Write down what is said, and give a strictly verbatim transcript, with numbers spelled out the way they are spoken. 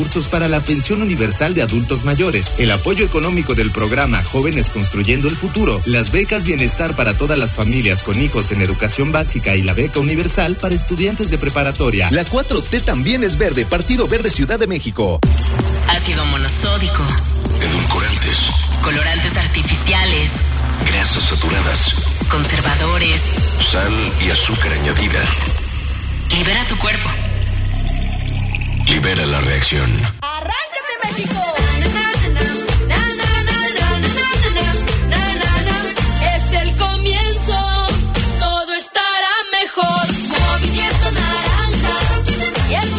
recursos para la pensión universal de adultos mayores, el apoyo económico del programa Jóvenes Construyendo el Futuro, las becas Bienestar para todas las familias con hijos en educación básica y la beca universal para estudiantes de preparatoria. La cuatro T también es verde. Partido Verde Ciudad de México. Ácido monosódico. Edulcorantes. Colorantes artificiales. Grasas saturadas. Conservadores. Sal y azúcar añadida. Libera tu cuerpo. Libera la reacción. ¡Arráncate, México!